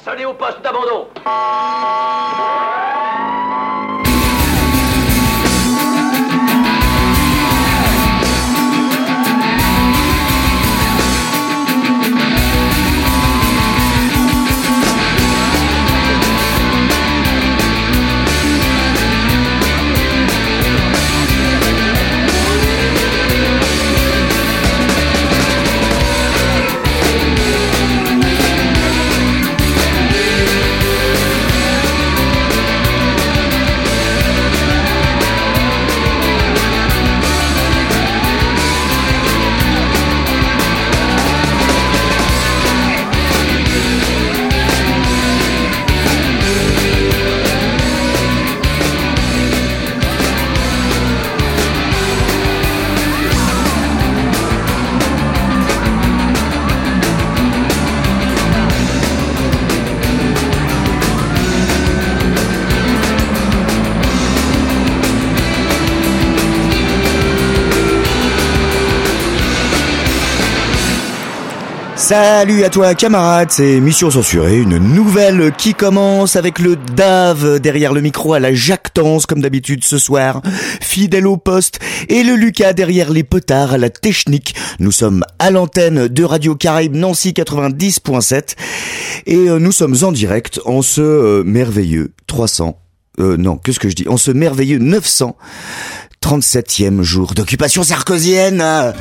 Salut au poste d'abandon. Salut à toi camarade, c'est Mission Censurée, une nouvelle qui commence avec le Dave derrière le micro à la jactance comme d'habitude ce soir, fidèle au poste, et le Lucas derrière les potards à la technique. Nous sommes à l'antenne de Radio Caraïbe Nancy 90.7 et nous sommes en direct en ce merveilleux 937e jour d'occupation sarkozienne.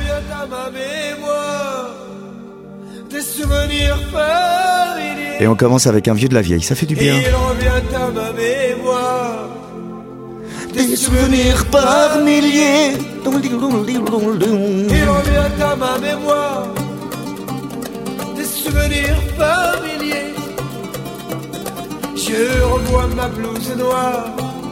Et on commence avec un vieux de la vieille, ça fait du bien. Il revient à ma mémoire des souvenirs par milliers. Il revient à ma mémoire des souvenirs par milliers. Je revois ma blouse noire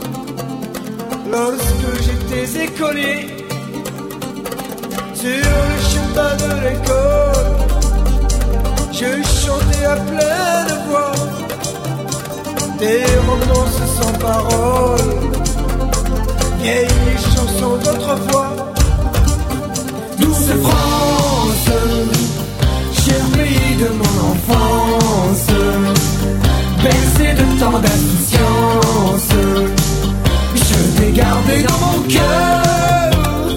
lorsque j'étais écolier. Sur le chemin de l'école, je chantais à pleine voix des romances sans paroles, vieilles chansons d'autrefois. Douce France, cher pays de mon enfance, bercé de tant d'insouciance, je t'ai gardé dans mon cœur,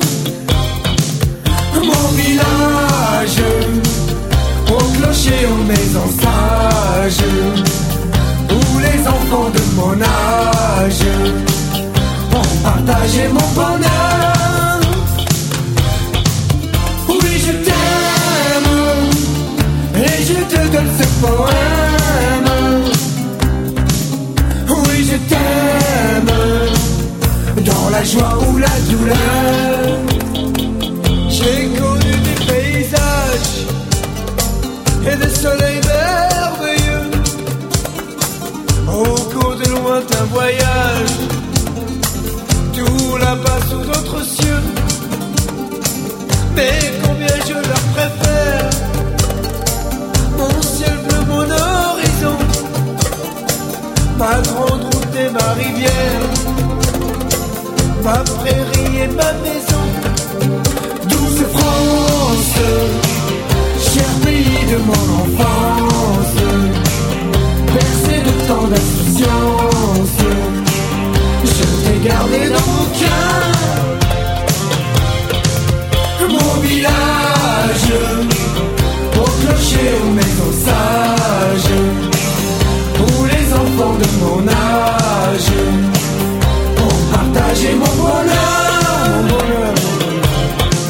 mon village. Au clocher, aux maisons sages, où les enfants de mon âge ont partagé mon bonheur. Oui, je t'aime, et je te donne ce poème. Oui, je t'aime, dans la joie ou la douleur. J'ai connu des paysages et des soleils merveilleux au cours de lointains voyages, tout là-bas sous d'autres cieux. Mais combien je leur préfère mon ciel bleu, mon horizon, ma grande route et ma rivière, ma prairie et ma maison. Douce France, cher pays de mon enfance, bercé de tant d'insouciance, je t'ai gardé dans mon cœur, mon village, au clocher, aux maisons sages, où les enfants de mon âge ont partagé mon bonheur, mon bonheur.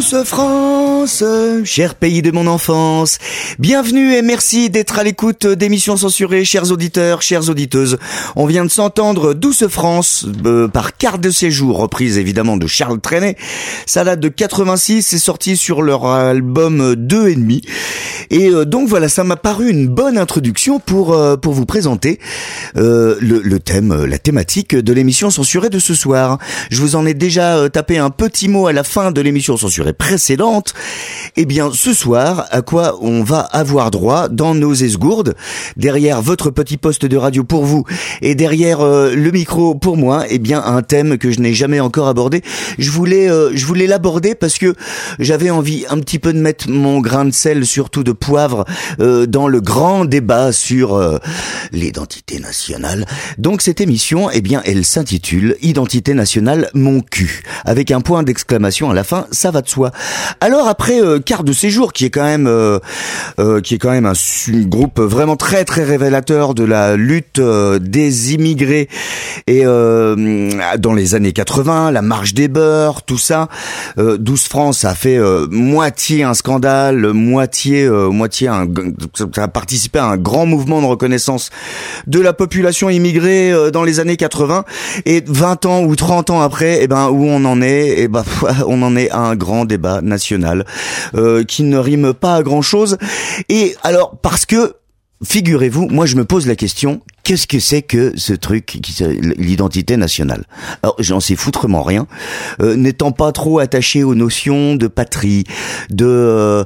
Douce France, cher pays de mon enfance, bienvenue et merci d'être à l'écoute d'émissions censurées, chers auditeurs, chères auditeuses. On vient de s'entendre Douce France par Carte de séjour, reprise évidemment de Charles Trenet. Ça date de 86, c'est sorti sur leur album 2,5. Et donc voilà, ça m'a paru une bonne introduction pour vous présenter le thème, la thématique de l'émission censurée de ce soir. Je vous en ai déjà tapé un petit mot à la fin de l'émission censurée précédente. Eh bien, ce soir, à quoi on va avoir droit dans nos esgourdes, derrière votre petit poste de radio pour vous et derrière le micro pour moi, eh bien, un thème que je n'ai jamais encore abordé. Je voulais l'aborder parce que j'avais envie un petit peu de mettre mon grain de sel, surtout de poivre, dans le grand débat sur l'identité nationale. Donc cette émission, eh bien, elle s'intitule Identité nationale, mon cul, avec un point d'exclamation à la fin, ça va de soi. Alors après Carte de séjour, qui est quand même un groupe vraiment très très révélateur de la lutte des immigrés et dans les années 80, la marche des beurs, tout ça. Douce France a fait moitié un scandale, moitié ça a participé à un grand mouvement de reconnaissance de la population immigrée dans les années 80, et 20 ans ou 30 ans après, eh ben où on en est, eh ben on en est à un grand débat national qui ne rime pas à grand chose. Et alors, parce que figurez-vous, moi je me pose la question, qu'est-ce que c'est que ce truc, l'identité nationale? Alors j'en sais foutrement rien, n'étant pas trop attaché aux notions de patrie, de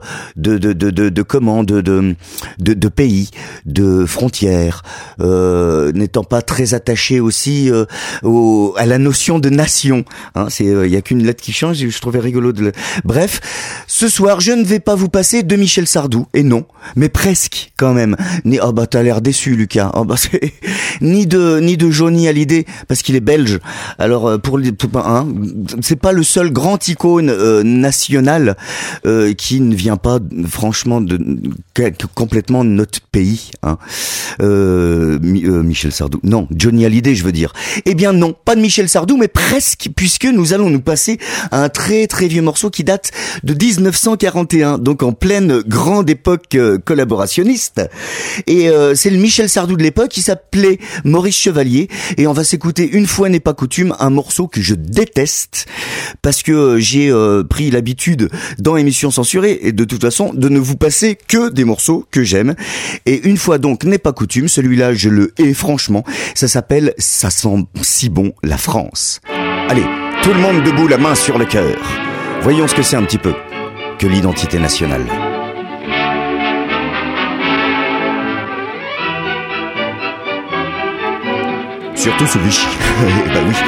pays, de frontières, n'étant pas très attaché aussi à la notion de nation. Hein, il y a qu'une lettre qui change, je trouvais rigolo Bref, ce soir je ne vais pas vous passer de Michel Sardou, et non, mais presque quand même. Oh bah t'as l'air déçu, Lucas. Oh bah ni de Johnny Hallyday parce qu'il est belge. Alors c'est pas le seul grand icône national qui ne vient pas franchement complètement de notre pays. Hein. Michel Sardou. Non, Johnny Hallyday, je veux dire. Eh bien non, pas de Michel Sardou, mais presque, puisque nous allons nous passer à un très très vieux morceau qui date de 1941, donc en pleine grande époque collaborationniste. Et c'est le Michel Sardou de l'époque, qui s'appelait Maurice Chevalier, et on va s'écouter, une fois n'est pas coutume, un morceau que je déteste parce que j'ai pris l'habitude dans émissions censurées, et de toute façon de ne vous passer que des morceaux que j'aime. Et une fois donc n'est pas coutume, celui-là je le hais franchement. Ça s'appelle Ça sent si bon la France. Allez, tout le monde debout, la main sur le cœur. Voyons ce que c'est un petit peu que l'identité nationale. Surtout sous Vichy. Bah oui.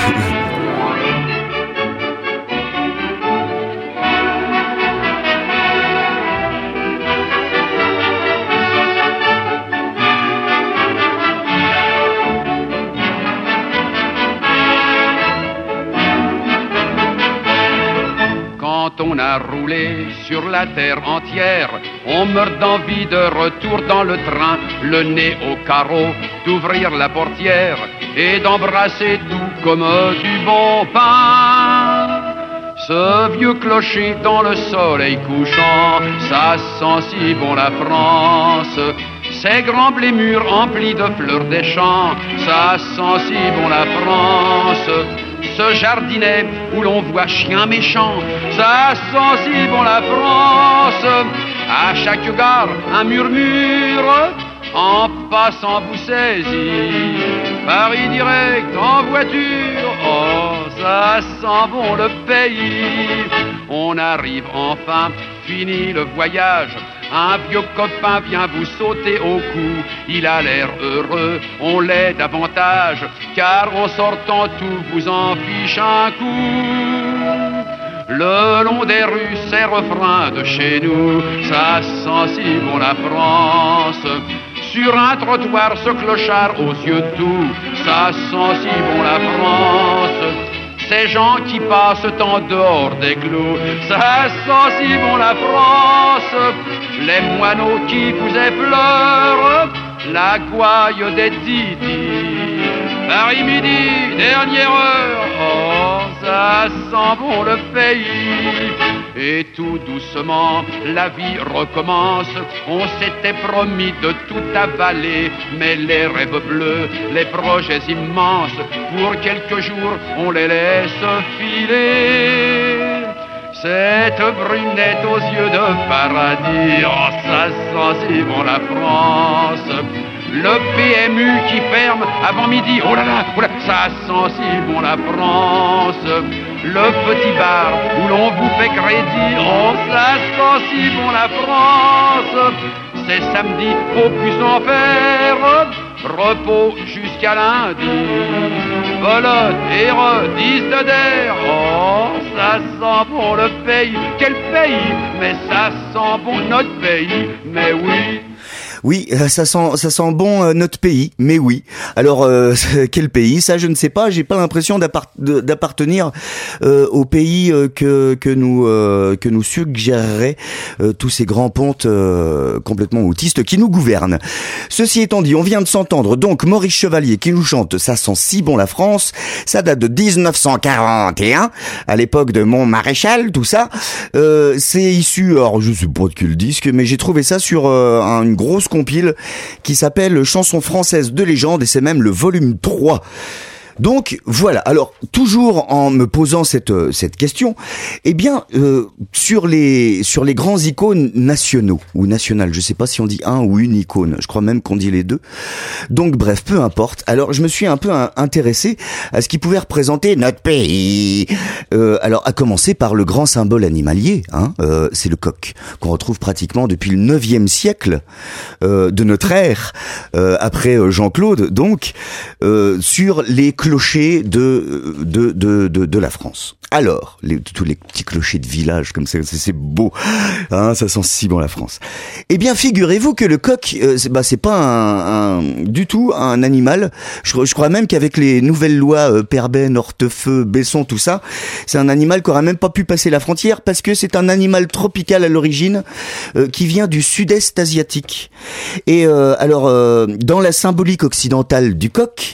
Quand on a roulé sur la terre entière, on meurt d'envie de retour dans le train, le nez au carreau, d'ouvrir la portière et d'embrasser tout comme du bon pain. Ce vieux clocher dans le soleil couchant, ça sent si bon la France. Ces grands blés mûrs emplis de fleurs des champs, ça sent si bon la France. Ce jardinet où l'on voit chien méchant, ça sent si bon la France. À chaque gare, un murmure, en passant vous saisit. Paris direct en voiture, oh, ça sent bon le pays. On arrive enfin, fini le voyage. Un vieux copain vient vous sauter au cou. Il a l'air heureux, on l'est davantage, car en sortant tout vous en fiche un coup. Le long des rues, ces refrains de chez nous, ça sent si bon la France. Sur un trottoir, ce clochard aux yeux doux, ça sent si bon la France. Ces gens qui passent en dehors des clous, ça sent si bon la France. Les moineaux qui vous effleurent, la gouaille des Didi. Paris midi, dernière heure, oh, ça sent bon le pays. et tout doucement la vie recommence. On s'était promis de tout avaler, mais les rêves bleus, les projets immenses, pour quelques jours on les laisse filer. Cette brunette aux yeux de paradis, oh ça sent si bon la France. Le PMU qui ferme avant midi, oh là là, ça sent si bon la France. Le petit bar où l'on vous fait crédit, oh ça sent si bon la France. C'est samedi, faut plus en faire, repos jusqu'à lundi. Volote et redis de der, oh ça sent bon le pays, quel pays, mais ça sent bon notre pays, mais oui. Oui, ça sent bon notre pays, mais oui. Alors quel pays? Ça, je ne sais pas. J'ai pas l'impression d'appartenir au pays que nous suggéreraient tous ces grands pontes complètement autistes qui nous gouvernent. Ceci étant dit, on vient de s'entendre donc Maurice Chevalier qui nous chante Ça sent si bon la France. Ça date de 1941, à l'époque de Montmaréchal, tout ça. C'est issu, alors je sais pas de quel disque, mais j'ai trouvé ça sur une grosse compile qui s'appelle Chansons françaises de légende et c'est même le volume 3. Donc voilà, alors toujours en me posant cette question, eh bien sur les grands icônes nationaux ou nationales, je sais pas si on dit un ou une icône, je crois même qu'on dit les deux. Donc bref, peu importe. Alors je me suis un peu intéressé à ce qui pouvait représenter notre pays. Alors à commencer par le grand symbole animalier, c'est le coq qu'on retrouve pratiquement depuis le 9e siècle de notre ère, après Jean-Claude donc, sur les clochers de la France. Alors, tous les petits clochers de village comme ça, c'est beau, ça sent si bon la France. Eh bien, figurez-vous que le coq, c'est pas du tout un animal. Je crois même qu'avec les nouvelles lois Perben, Hortefeux, Besson, tout ça, c'est un animal qui aura même pas pu passer la frontière parce que c'est un animal tropical à l'origine qui vient du sud-est asiatique. Et dans la symbolique occidentale du coq,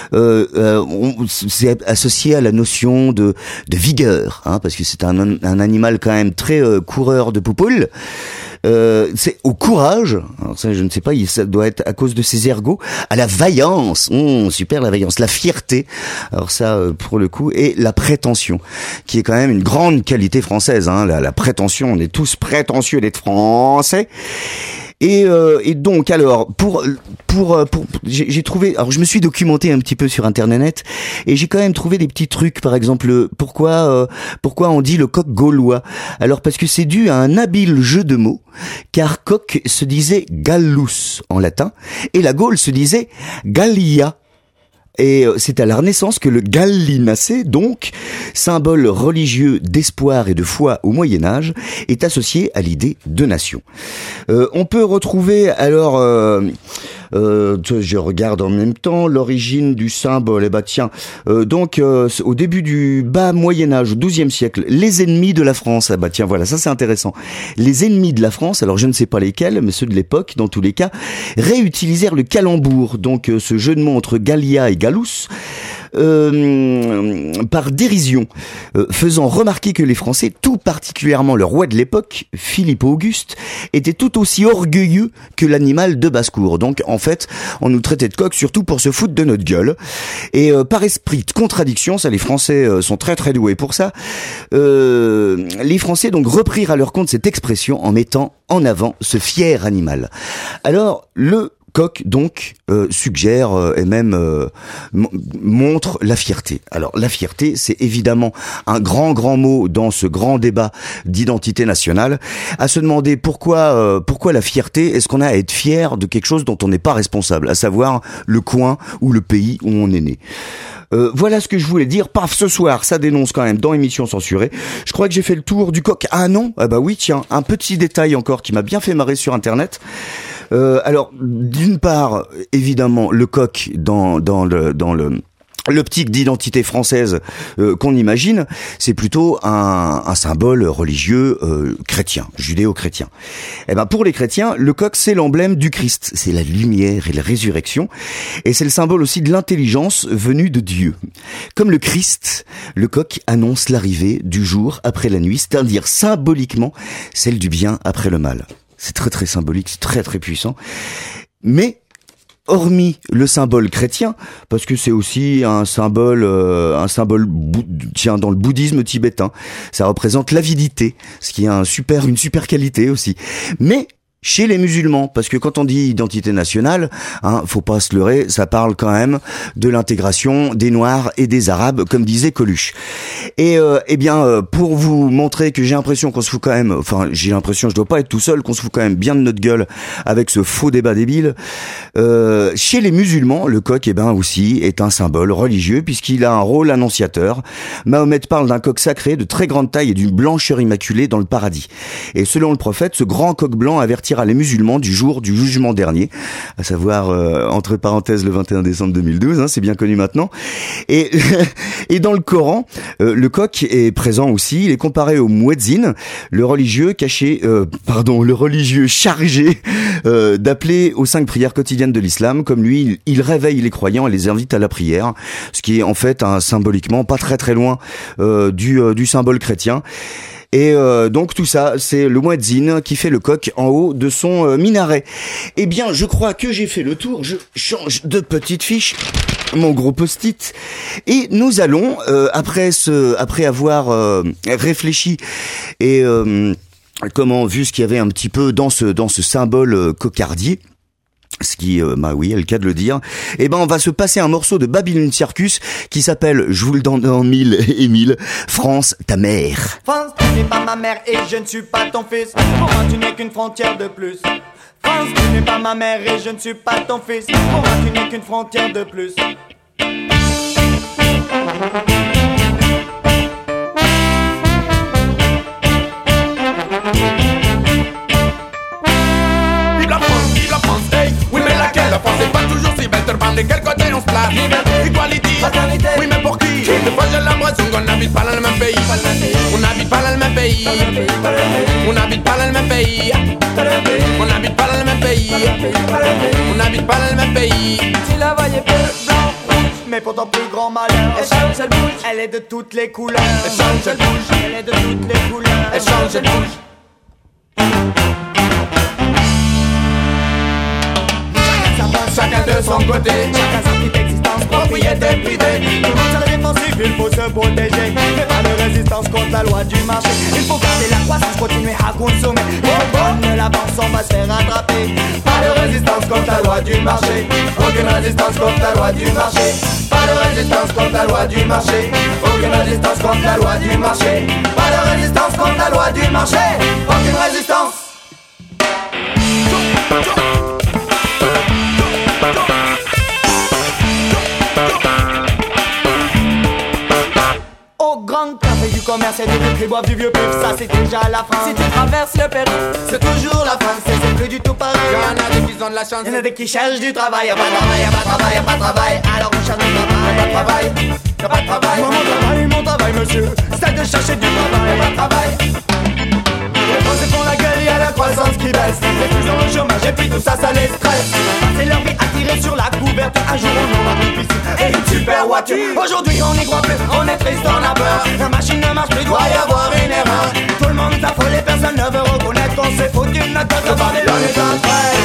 c'est associé à la notion de vigueur, parce que c'est un animal quand même très coureur de poupoules. C'est au courage, alors ça je ne sais pas, ça doit être à cause de ses ergots, à la vaillance, super la vaillance, la fierté, alors ça pour le coup, et la prétention, qui est quand même une grande qualité française, la prétention, on est tous prétentieux d'être français. Et donc alors pour j'ai trouvé, alors je me suis documenté un petit peu sur internet et j'ai quand même trouvé des petits trucs, par exemple pourquoi on dit le coq gaulois. Alors parce que c'est dû à un habile jeu de mots, car coq se disait gallus en latin et la Gaule se disait Gallia. Et c'est à la Renaissance que le gallinacé, donc, symbole religieux d'espoir et de foi au Moyen-Âge, est associé à l'idée de nation. On peut retrouver alors... je regarde en même temps l'origine du symbole. Au début du bas Moyen-Âge, au XIIe siècle, les ennemis de la France. Voilà, ça c'est intéressant. Les ennemis de la France, alors je ne sais pas lesquels, mais ceux de l'époque, dans tous les cas, réutilisèrent le calembour, donc ce jeu de mots entre Gallia et Gallus, par dérision, faisant remarquer que les Français, tout particulièrement le roi de l'époque, Philippe Auguste, était tout aussi orgueilleux que l'animal de basse-cour. Donc en fait, on nous traitait de coq surtout pour se foutre de notre gueule. Et par esprit de contradiction, ça les Français sont très très doués pour ça, les Français donc reprirent à leur compte cette expression en mettant en avant ce fier animal. Alors le coq donc suggère et même montre la fierté. Alors la fierté, c'est évidemment un grand mot dans ce grand débat d'identité nationale. À se demander pourquoi la fierté, est-ce qu'on a à être fier de quelque chose dont on n'est pas responsable, à savoir le coin ou le pays où on est né. Voilà ce que je voulais dire. Paf, ce soir, ça dénonce quand même dans Émission Censurée. Je crois que j'ai fait le tour du coq. Ah non, ah bah oui, tiens, un petit détail encore qui m'a bien fait marrer sur Internet. Alors, d'une part, évidemment, le coq dans l'optique d'identité française qu'on imagine, c'est plutôt un symbole religieux chrétien, judéo-chrétien. Eh ben pour les chrétiens, le coq c'est l'emblème du Christ, c'est la lumière et la résurrection, et c'est le symbole aussi de l'intelligence venue de Dieu. Comme le Christ, le coq annonce l'arrivée du jour après la nuit, c'est-à-dire symboliquement celle du bien après le mal. C'est très très symbolique, c'est très très puissant. Mais hormis le symbole chrétien, parce que c'est aussi un symbole dans le bouddhisme tibétain, ça représente l'avidité, ce qui est une super qualité aussi. Mais chez les musulmans, parce que quand on dit identité nationale, faut pas se leurrer, ça parle quand même de l'intégration des Noirs et des Arabes, comme disait Coluche. Et pour vous montrer que j'ai l'impression qu'on se fout quand même, je dois pas être tout seul, qu'on se fout quand même bien de notre gueule avec ce faux débat débile. Chez les musulmans, le coq, aussi est un symbole religieux puisqu'il a un rôle annonciateur. Mahomet parle d'un coq sacré de très grande taille et d'une blancheur immaculée dans le paradis. Et selon le prophète, ce grand coq blanc avertira les musulmans du jour du jugement dernier, à savoir entre parenthèses le 21 décembre 2012, c'est bien connu maintenant. Et dans le Coran, le coq est présent aussi. Il est comparé au muezzin, le religieux chargé d'appeler aux 5 prières quotidiennes de l'islam. Comme lui, il réveille les croyants et les invite à la prière, ce qui est en fait symboliquement pas très très loin du symbole chrétien. Et donc tout ça, c'est le muezzin qui fait le coq en haut de son minaret. Eh bien, je crois que j'ai fait le tour. Je change de petite fiche, mon gros post-it, et nous allons après avoir réfléchi et vu ce qu'il y avait un petit peu dans ce symbole cocardier. Ce qui, oui, est le cas de le dire. On va se passer un morceau de Babylon Circus qui s'appelle, je vous le donne en 1000 et 1000, France, ta mère. France, tu n'es pas ma mère et je ne suis pas ton fils. Pour moi, tu n'es qu'une frontière de plus. France, tu n'es pas ma mère et je ne suis pas ton fils. Pour moi, tu n'es qu'une frontière de plus. La France est pas toujours si belle, te demande de quel côté on se place. Égalité, fraternité, oui mais pour qui? Des fois j'ai l'impression qu'on n'habite pas dans le même pays. On n'habite pas dans le même pays. On n'habite pas dans le même pays. On n'habite pas dans le même pays. On n'habite pas dans le même pays. Tu la voyais bleu, blanc, rouge, mais pour ton plus grand malheur, elle change, elle bouge, elle est de toutes les couleurs. Elle change, elle bouge, elle est de toutes les couleurs. Elle change, elle bouge. Chacun de son côté, chacun sa petite existence, propriété privée. Tout le monde sur la défensive, il faut se protéger. Mais pas de résistance contre la loi du marché. Il faut garder la croissance, continuer à consommer. Bonne l'avance, on va se faire rattraper. Pas de résistance contre la loi du marché. Aucune résistance contre la loi du marché. Pas de résistance contre la loi du marché. Aucune résistance contre la loi du marché. Pas de résistance contre la loi du marché. Aucune résistance. Au grand café du commerce et des prix boivent du vieux pif, ça c'est déjà la fin. Si tu traverses le périph', c'est toujours la fin, c'est plus du tout pareil. Y'en a des qui ont de la chance, y'en a des qui cherchent du travail. Y'a pas de travail, y'a pas de travail, y'a pas de travail. Alors on cherche du travail. Y'a pas de travail, y'a pas de travail. Mon travail monsieur, c'est de chercher du travail. Y'a pas de travail. Les Français font la gueule, y'a la croissance qui baisse. Les plus dans le chômage et puis tout ça, ça les stresse. C'est leur vie à tirer sur la couverte. Un jour on aura une piscine et une super voiture. Aujourd'hui on n'y croit plus, on est triste, on a peur. La machine ne marche plus, doit y avoir une erreur. Tout le monde s'affole, personne ne veut reconnaître qu'on s'est foutu de notre tête. Babylone est en train.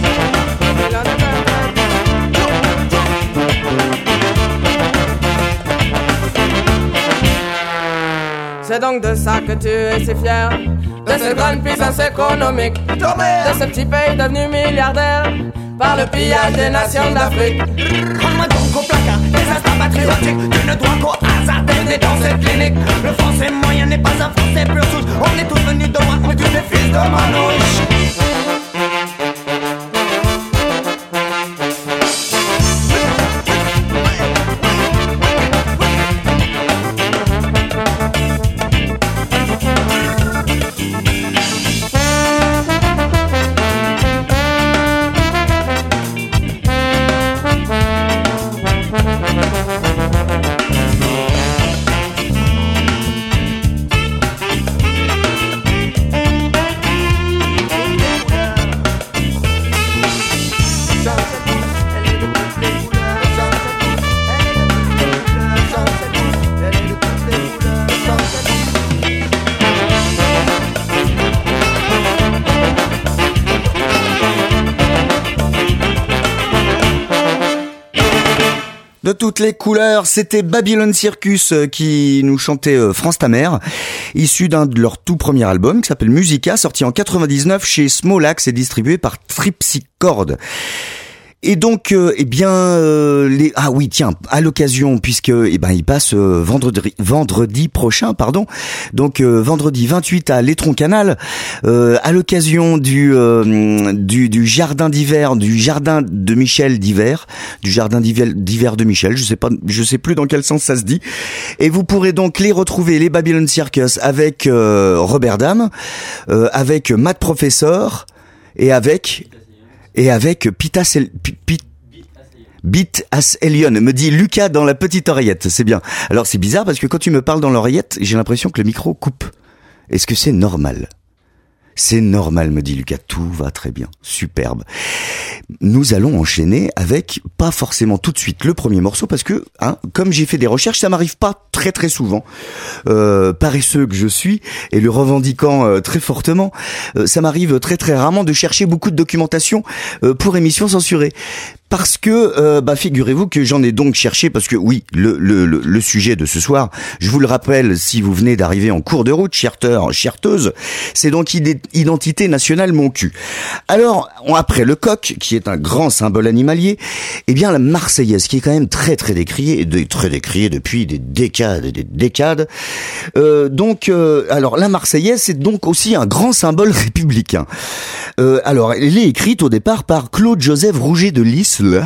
C'est donc de ça que tu es si fier, de cette grande puissance économique, de ce petit pays devenu milliardaire par le pillage des nations d'Afrique. Prends-moi donc au placard des instants patriotiques. Tu ne dois qu'au hasard d'aider dans cette clinique. Le français moyen n'est pas un français pur souche. On est tous venus de moi, on est tous des fils de manouche. De toutes les couleurs, c'était Babylon Circus qui nous chantait France ta mère, issu d'un de leurs tout premiers albums qui s'appelle Musica, sorti en 99 chez Small Axe et distribué par Tripsichord. Et donc, ah oui, tiens, à l'occasion, puisque, il passe vendredi prochain, pardon. Donc, vendredi 28 à l'Étron Canal, à l'occasion du jardin d'hiver, du jardin de Michel d'hiver, du jardin d'hiver de Michel, je sais plus dans quel sens ça se dit. Et vous pourrez donc les retrouver, les Babylon Circus, avec, Robert Dame, avec Matt Professor, et avec Beat As Elion, me dit Lucas dans la petite oreillette, c'est bien. Alors c'est bizarre parce que quand tu me parles dans l'oreillette, j'ai l'impression que le micro coupe. Est-ce que c'est normal ? C'est normal, me dit Lucas, tout va très bien, superbe. Nous allons enchaîner avec, pas forcément tout de suite, le premier morceau, parce que, comme j'ai fait des recherches, ça m'arrive pas très très souvent, paresseux que je suis, et le revendiquant très fortement, ça m'arrive très très rarement de chercher beaucoup de documentation pour émissions censurées. Parce que, figurez-vous que j'en ai donc cherché, parce que oui, le sujet de ce soir, je vous le rappelle, si vous venez d'arriver en cours de route, cherteur, cherteuse, c'est donc Identité nationale mon cul. Alors, après le coq, qui est un grand symbole animalier, la Marseillaise, qui est quand même très très décriée, depuis des décades. Alors la Marseillaise, c'est donc aussi un grand symbole républicain. Alors, elle est écrite au départ par Claude-Joseph Rouget de Lisle,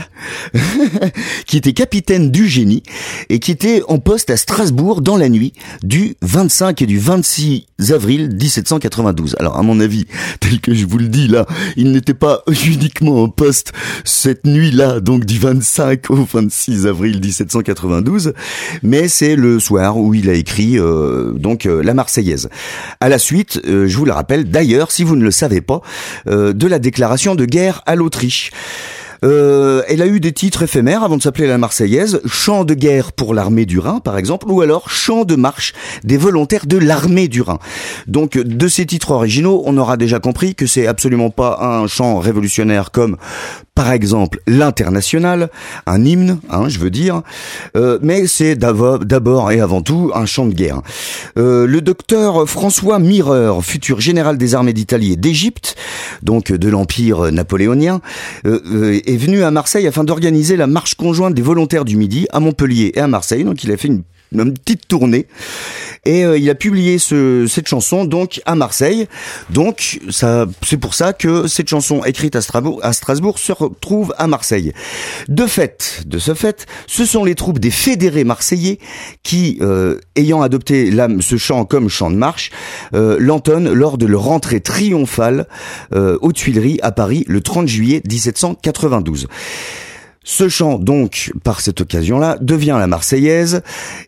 qui était capitaine du génie et qui était en poste à Strasbourg dans la nuit du 25 et du 26 avril 1792. Alors, à mon avis, tel que je vous le dis là, il n'était pas uniquement en poste cette nuit-là, donc du 25 au 26 avril 1792, mais c'est le soir où il a écrit la Marseillaise. À la suite, je vous le rappelle, d'ailleurs, si vous ne le savez pas, de la déclaration de guerre à l'Autriche. Elle a eu des titres éphémères avant de s'appeler la Marseillaise, chant de guerre pour l'armée du Rhin par exemple, ou alors chant de marche des volontaires de l'armée du Rhin. Donc de ces titres originaux, on aura déjà compris que c'est absolument pas un chant révolutionnaire comme par exemple l'Internationale, un hymne, je veux dire, mais c'est d'abord et avant tout un chant de guerre. Le docteur François Mireur, futur général des armées d'Italie et d'Égypte, donc de l'Empire napoléonien, est venu à Marseille afin d'organiser la marche conjointe des volontaires du Midi à Montpellier et à Marseille. Donc il a fait une petite tournée et il a publié cette chanson donc à Marseille. Donc c'est pour ça que cette chanson écrite à Strasbourg se retrouve à Marseille. De ce fait, ce sont les troupes des fédérés marseillais qui, ayant adopté ce chant comme chant de marche, l'entonnent lors de leur entrée triomphale aux Tuileries à Paris le 30 juillet 1792. Ce chant, donc, par cette occasion-là, devient la Marseillaise,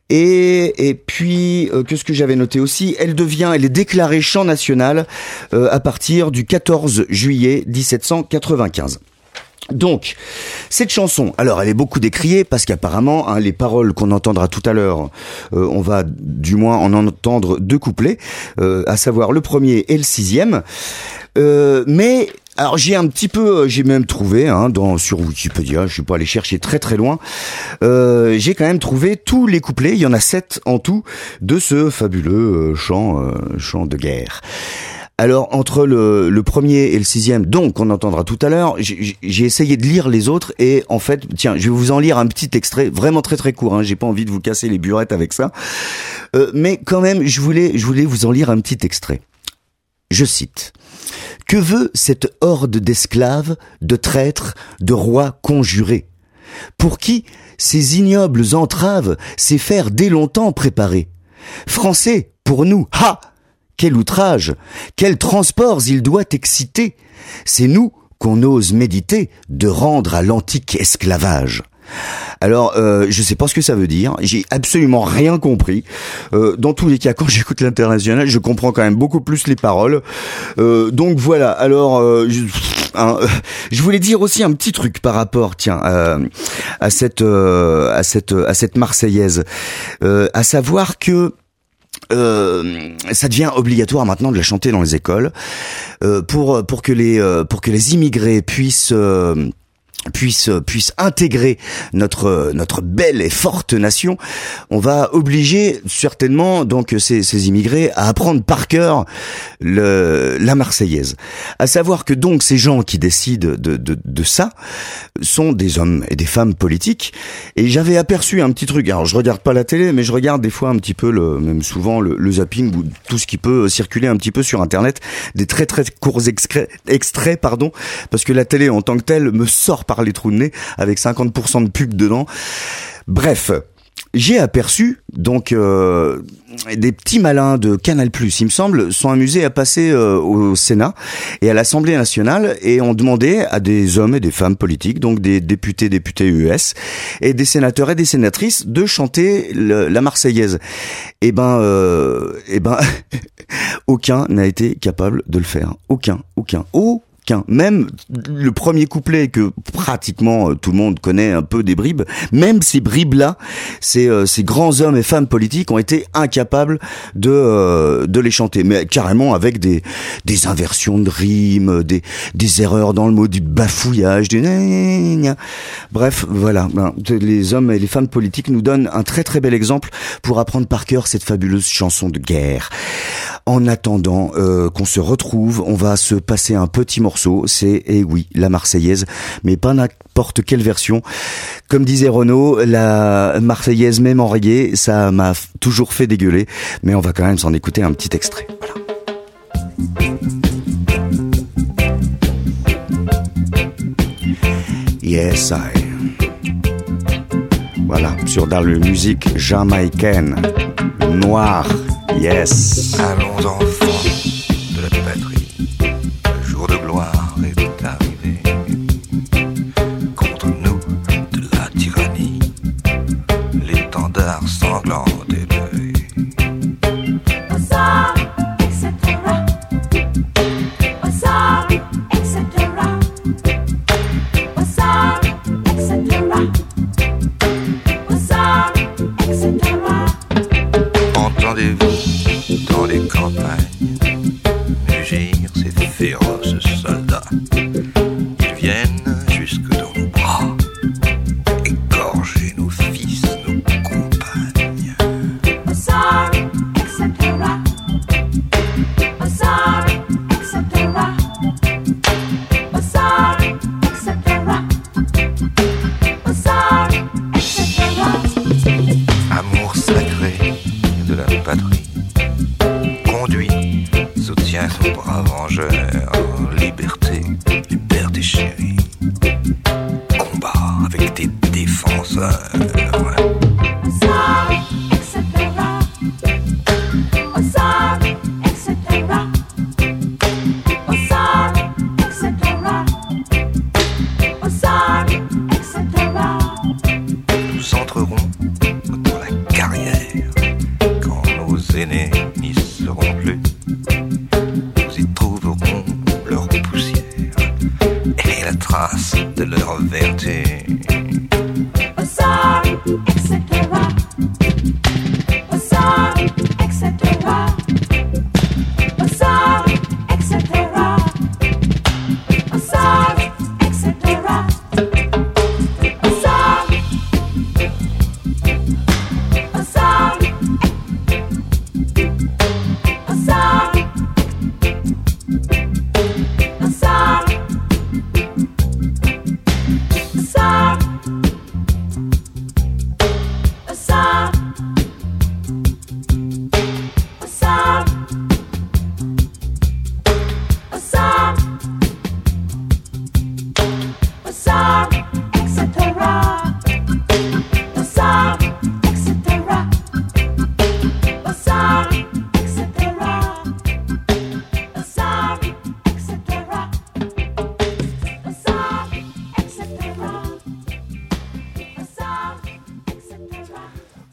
et puis, qu'est-ce que j'avais noté aussi, elle est déclarée chant national à partir du 14 juillet 1795. Donc, cette chanson, alors elle est beaucoup décriée parce qu'apparemment, les paroles qu'on entendra tout à l'heure, on va du moins en entendre deux couplets, à savoir le premier et le sixième, mais... Alors j'ai même trouvé sur Wikipédia, je suis pas allé chercher très très loin. J'ai quand même trouvé tous les couplets, il y en a 7 en tout de ce fabuleux chant de guerre. Alors entre le premier et le sixième, donc on entendra tout à l'heure, j'ai essayé de lire les autres et en fait, tiens, je vais vous en lire un petit extrait, vraiment très très court. J'ai pas envie de vous casser les burettes avec ça, mais quand même, je voulais vous en lire un petit extrait. Je cite. Que veut cette horde d'esclaves, de traîtres, de rois conjurés? Pour qui ces ignobles entraves, ces fers dès longtemps préparés? Français, pour nous, quel outrage, quels transports il doit exciter! C'est nous qu'on ose méditer de rendre à l'antique esclavage. Alors, je sais pas ce que ça veut dire. J'ai absolument rien compris. Dans tous les cas, quand j'écoute l'Internationale, je comprends quand même beaucoup plus les paroles. Donc voilà. Alors, je voulais dire aussi un petit truc par rapport, à cette Marseillaise, à savoir que ça devient obligatoire maintenant de la chanter dans les écoles, pour que les immigrés puissent intégrer notre belle et forte nation. On va obliger certainement donc ces immigrés à apprendre par cœur la Marseillaise. À savoir que donc ces gens qui décident de ça sont des hommes et des femmes politiques. Et j'avais aperçu un petit truc. Alors je regarde pas la télé, mais je regarde des fois un petit peu même souvent le zapping ou tout ce qui peut circuler un petit peu sur Internet, des très très courts extraits, parce que la télé en tant que telle me sort par les trous de nez avec 50% de pub dedans. Bref, j'ai aperçu donc des petits malins de Canal+, il me semble, sont amusés à passer au Sénat et à l'Assemblée nationale et ont demandé à des hommes et des femmes politiques, donc des députés US et des sénateurs et des sénatrices de chanter la Marseillaise. Et ben aucun n'a été capable de le faire. Aucun. Même le premier couplet que pratiquement tout le monde connaît un peu des bribes, même ces bribes-là, ces grands hommes et femmes politiques ont été incapables de les chanter, mais carrément avec des inversions de rimes, des erreurs dans le mot, du bafouillage, bref, voilà. Les hommes et les femmes politiques nous donnent un très très bel exemple pour apprendre par cœur cette fabuleuse chanson de guerre. En attendant qu'on se retrouve, on va se passer un petit morceau, c'est, oui, la Marseillaise, mais pas n'importe quelle version. Comme disait Renaud, la Marseillaise même enrayée, ça m'a toujours fait dégueuler, mais on va quand même s'en écouter un petit extrait. Voilà. Yes, Voilà, sur dans la musique jamaïcaine, noire. Yes. Allons enfants de la patrie, le jour de gloire est arrivé. Contre nous de la tyrannie, l'étendard sanglant élevé. Hussard, etc. Hussard, etc. Hussard, etc. Hussard, etc. Entendez-vous dans les campagnes mugir ces féroces soldats? Ils viennent jusque dans nos bras, égorger nos fils, nos compagnes. Hussard, etc. Hussard, etc. Hussard, etc. Hussard, etc. Amour sacré de la patrie, conduit, soutient son brave vengeur. Liberté, liberté chérie, combat avec tes défenseurs. Hussard, etc. Hussard, etc. Hussard, etc. Hussard, etc. Nous entrerons dans la carrière quand nos aînés n'y seront plus. Nous y trouverons leur poussière et la trace de leur vertu. Hussard, etc.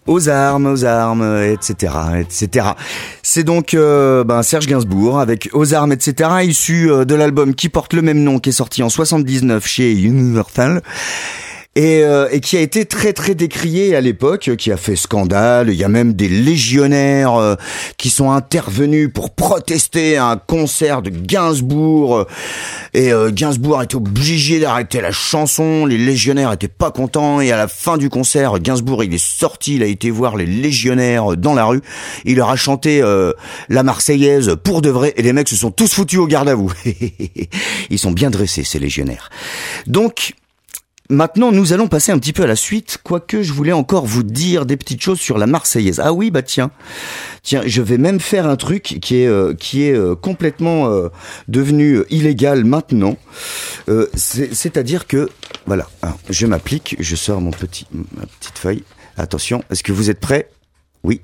Aux armes, etc., etc. C'est donc Serge Gainsbourg avec Aux armes, etc., issu de l'album qui porte le même nom, qui est sorti en 79 chez Universal. Et qui a été très très décrié à l'époque, qui a fait scandale. Il y a même des légionnaires qui sont intervenus pour protester à un concert de Gainsbourg. Et Gainsbourg était obligé d'arrêter la chanson. Les légionnaires étaient pas contents. Et à la fin du concert, Gainsbourg, il est sorti, il a été voir les légionnaires dans la rue. Il leur a chanté la Marseillaise pour de vrai. Et les mecs se sont tous foutus au garde à vous. Ils sont bien dressés, ces légionnaires. Donc... Maintenant, nous allons passer un petit peu à la suite, quoique je voulais encore vous dire des petites choses sur la Marseillaise. Ah oui, tiens, je vais même faire un truc qui est complètement devenu illégal maintenant. C'est-à-dire que, voilà, alors, je m'applique, je sors ma petite feuille. Attention, est-ce que vous êtes prêts? Oui.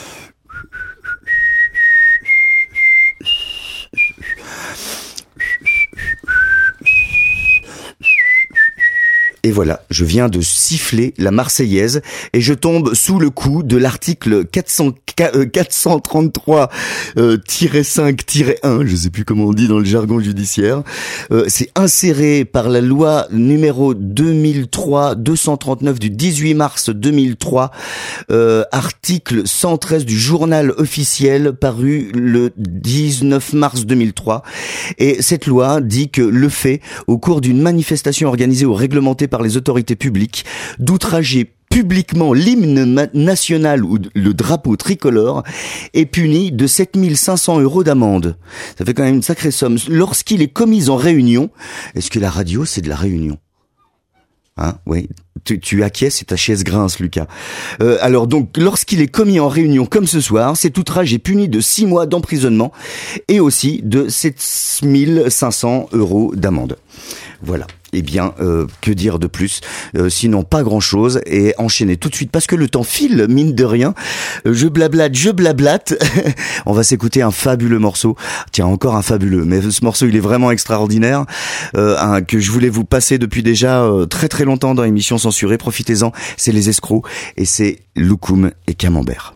Et voilà, je viens de siffler la Marseillaise et je tombe sous le coup de l'article 433-5-1, je sais plus comment on dit dans le jargon judiciaire. C'est inséré par la loi numéro 2003-239 du 18 mars 2003, article 113 du journal officiel paru le 19 mars 2003. Et cette loi dit que le fait, au cours d'une manifestation organisée ou réglementée par les autorités publiques, d'outrager publiquement l'hymne national ou le drapeau tricolore est puni de 7500 € d'amende. Ça fait quand même une sacrée somme. Lorsqu'il est commis en réunion, est-ce que la radio c'est de la réunion? Hein, oui, tu acquiesces, c'est ta chaise grince, Lucas. Alors donc, lorsqu'il est commis en réunion comme ce soir, cet outrage est puni de 6 mois d'emprisonnement et aussi de 7500 € d'amende. Voilà. Eh bien, que dire de plus? Sinon, pas grand-chose. Et enchaîner tout de suite, parce que le temps file, mine de rien. Je blablate. On va s'écouter un fabuleux morceau. Tiens, encore un fabuleux. Mais ce morceau, il est vraiment extraordinaire. Que je voulais vous passer depuis déjà très très longtemps dans l'émission censurée. Profitez-en. C'est Les Escrocs. Et c'est Loukoum et Camembert.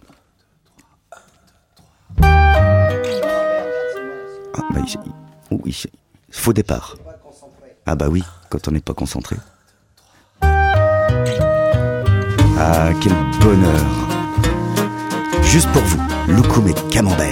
Oui, faux départ. Ah bah oui, quand on n'est pas concentré. Ah, quel bonheur. Juste pour vous, Loukoum et Camembert.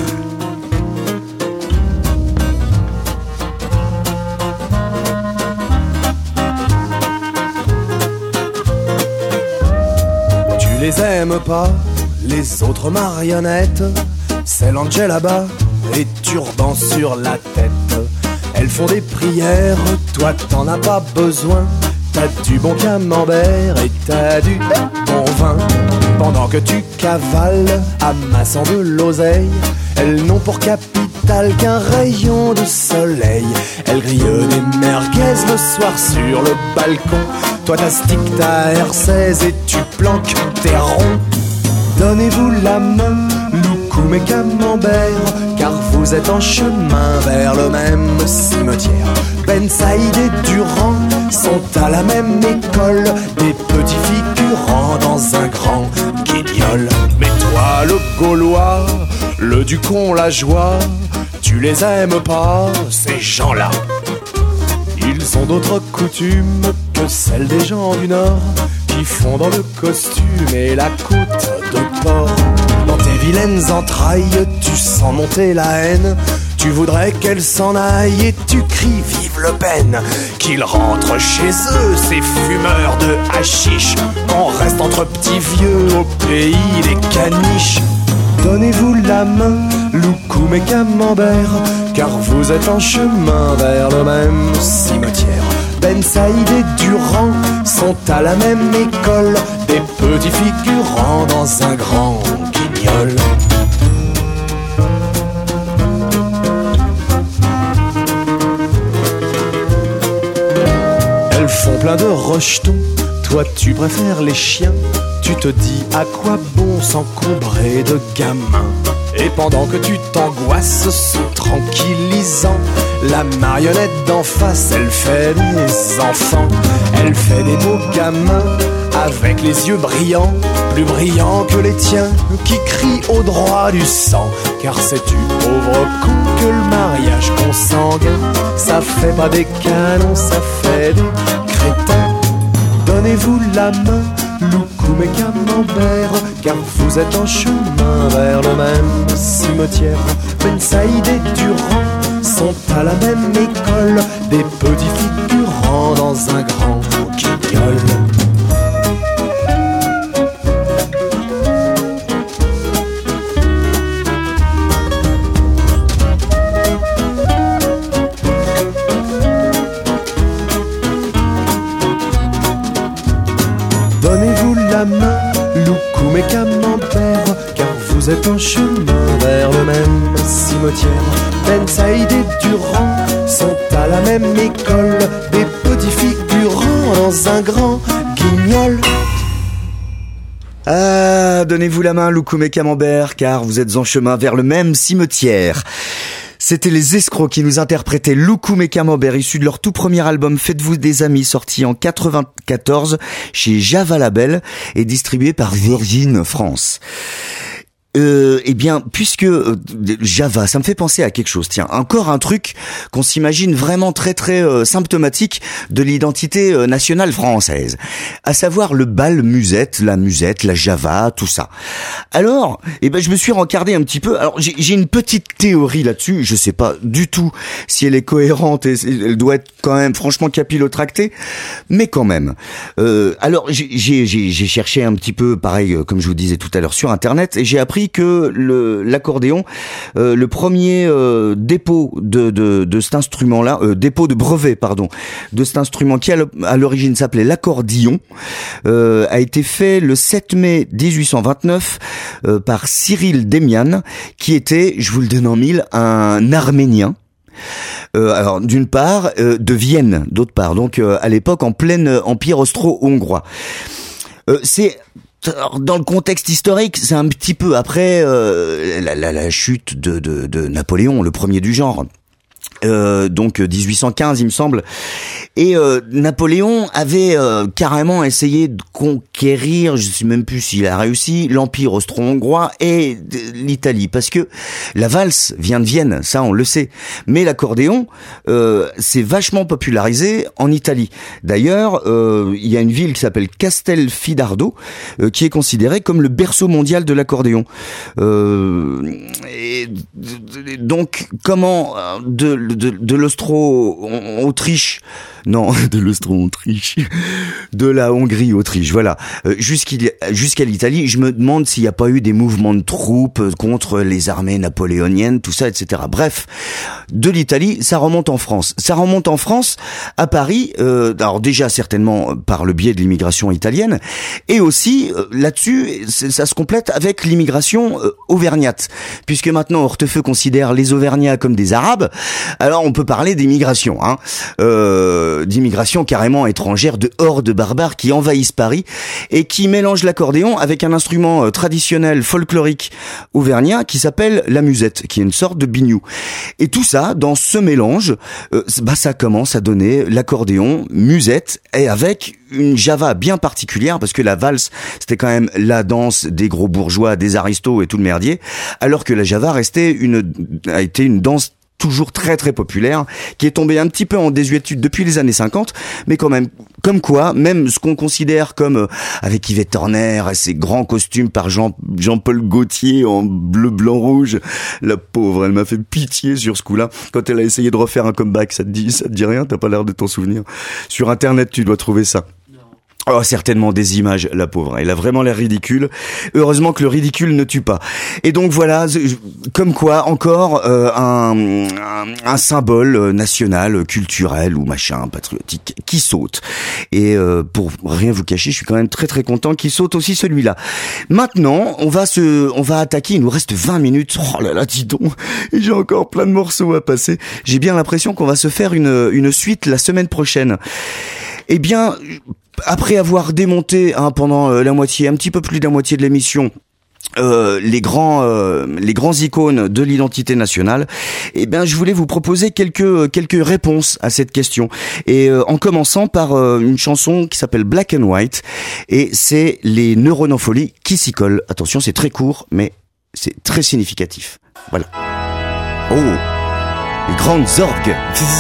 Tu les aimes pas, les autres marionnettes, celle Angel là-bas et turban sur la tête. Elles font des prières, toi t'en as pas besoin. T'as du bon camembert et t'as du bon vin. Pendant que tu cavales, amassant de l'oseille, elles n'ont pour capitale qu'un rayon de soleil. Elles grillent des merguez le soir sur le balcon. Toi t'astiques ta R16 et tu planques tes ronds. Donnez-vous la main, Loukoum et Camembert, car vous êtes en chemin vers le même cimetière. Ben Saïd et Durand sont à la même école, des petits figurants dans un grand guignol. Mais toi le Gaulois, le Ducon, la joie, tu les aimes pas, ces gens-là. Ils ont d'autres coutumes que celles des gens du Nord, qui font dans le costume et la côte de porc. Dans tes vilaines entrailles, tu sens monter la haine. Tu voudrais qu'elle s'en aille et tu cries vive Le Pen. Qu'ils rentrent chez eux, ces fumeurs de hashish. Qu'on reste entre petits vieux au pays des caniches. Donnez-vous la main, Loukoum et Camembert, car vous êtes en chemin vers le même cimetière. Ben Saïd et Durand sont à la même école, des petits figurants dans un grand guignol. Elles font plein de rejetons, toi tu préfères les chiens. Tu te dis à quoi bon s'encombrer de gamins. Et pendant que tu t'angoisses sous tranquillisant, la marionnette d'en face, elle fait des enfants. Elle fait des beaux gamins avec les yeux brillants, plus brillants que les tiens, qui crie au droit du sang. Car sais-tu, pauvre con, que le mariage consanguin, ça fait pas des canons, ça fait des crétins. Donnez-vous la main, Loukoum et Camembert, car vous êtes en chemin vers le même cimetière. Ben Saïd et Durand sont à la même école, des petits figurants dans un grand guignol. Donnez-vous la main, Loukoum et Camembert, car vous êtes en chemin vers le même cimetière. Ben Saïd et Durand sont à la même école, des petits figurants dans un grand guignol. Ah, donnez-vous la main, Loukoum et Camembert, car vous êtes en chemin vers le même cimetière. C'était les Escrocs qui nous interprétaient Loukoum et Camembert, issus de leur tout premier album Faites-vous des amis, sorti en 94 chez Java Label et distribué par Virgin France. Eh bien, puisque Java, ça me fait penser à quelque chose. Tiens, encore un truc qu'on s'imagine vraiment très symptomatique de l'identité nationale française, à savoir le bal musette, la Java, tout ça. Alors, je me suis rencardé un petit peu. Alors, j'ai une petite théorie là-dessus. Je sais pas du tout si elle est cohérente et elle doit être quand même franchement capillotractée, mais quand même. Alors, j'ai cherché un petit peu, pareil, comme je vous disais tout à l'heure, sur Internet, et j'ai appris que l'accordéon, le premier dépôt de cet instrument-là, dépôt de brevet, pardon, de cet instrument qui à l'origine s'appelait l'accordillon, a été fait le 7 mai 1829 par Cyril Demian, qui était, je vous le donne en mille, un Arménien. Alors d'une part, de Vienne, d'autre part, donc à l'époque en plein empire austro-hongrois. C'est dans le contexte historique, c'est un petit peu après la chute de Napoléon, le premier du genre. Donc 1815 il me semble, et Napoléon avait carrément essayé de conquérir, je sais même plus s'il a réussi, l'empire austro-hongrois et l'Italie, parce que la valse vient de Vienne, ça on le sait, mais l'accordéon c'est vachement popularisé en Italie. D'ailleurs il y a une ville qui s'appelle Castelfidardo qui est considérée comme le berceau mondial de l'accordéon, et donc comment de l'Austro-Autriche, non, de l'Austro-Autriche, de la Hongrie-Autriche, voilà, jusqu'à l'Italie. Je me demande s'il n'y a pas eu des mouvements de troupes contre les armées napoléoniennes, tout ça, etc. Bref, de l'Italie, ça remonte en France. Ça remonte en France, à Paris, alors déjà certainement par le biais de l'immigration italienne, et aussi là-dessus, ça se complète avec l'immigration auvergnate, puisque maintenant Hortefeux considère les Auvergnats comme des Arabes. Alors on peut parler d'immigration, d'immigration carrément étrangère, de hordes barbares qui envahissent Paris et qui mélangent l'accordéon avec un instrument traditionnel folklorique auvergnat qui s'appelle la musette, qui est une sorte de biniou. Et tout ça, dans ce mélange, ça commence à donner l'accordéon musette, et avec une java bien particulière, parce que la valse, c'était quand même la danse des gros bourgeois, des aristos et tout le merdier, alors que la java a été une danse toujours très très populaire, qui est tombée un petit peu en désuétude depuis les années 50, mais quand même, comme quoi, même ce qu'on considère comme, avec Yvette Horner et ses grands costumes par Jean-Paul Gaultier en bleu, blanc, rouge, la pauvre, elle m'a fait pitié sur ce coup-là, quand elle a essayé de refaire un comeback. Ça te dit rien? T'as pas l'air de t'en souvenir. Sur Internet, tu dois trouver ça. Oh, certainement des images, la pauvre. Elle a vraiment l'air ridicule. Heureusement que le ridicule ne tue pas. Et donc voilà, comme quoi, encore un symbole national, culturel ou machin, patriotique, qui saute. Et pour rien vous cacher, je suis quand même très très content qu'il saute aussi celui-là. Maintenant, on va attaquer, il nous reste 20 minutes. Oh là là, dis donc. Et j'ai encore plein de morceaux à passer. J'ai bien l'impression qu'on va se faire une suite la semaine prochaine. Eh bien, après avoir démonté pendant un petit peu plus de la moitié de l'émission, les grands icônes de l'identité nationale, eh ben je voulais vous proposer quelques réponses à cette question, et en commençant par une chanson qui s'appelle Black and White, et c'est les Neuronopholie qui s'y collent. Attention, c'est très court mais c'est très significatif. Voilà. Oh, les grandes orgues.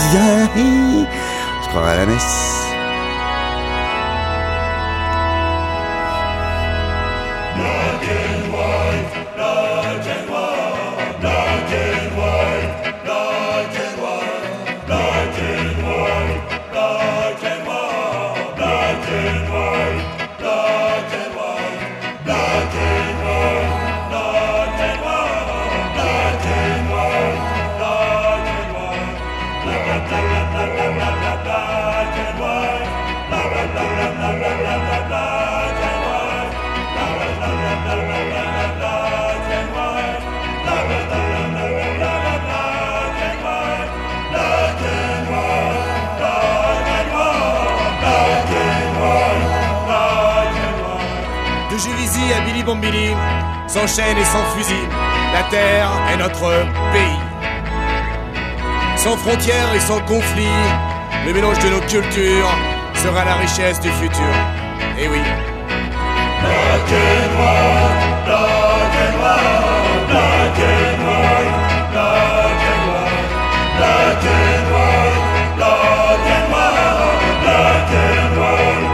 Je crois à la messe. De Juvisy à Billy Bombili, sans chaîne et sans fusil, la terre est notre pays. Sans frontières et sans conflit, le mélange de nos cultures sera la richesse du futur. Et oui. Black and white, black and white, black and white, black and white, black and white, black and white, black and white.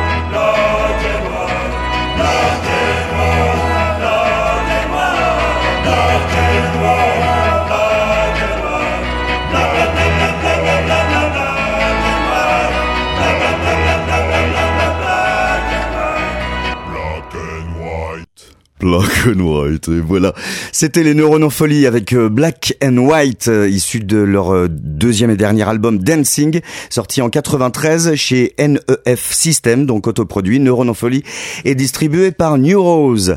Black and White, et voilà. C'était les Neuronopholie avec Black and White, issu de leur deuxième et dernier album Dancing, sorti en 93 chez NEF System, donc autoproduit, Neuronopholie, et distribué par New Rose.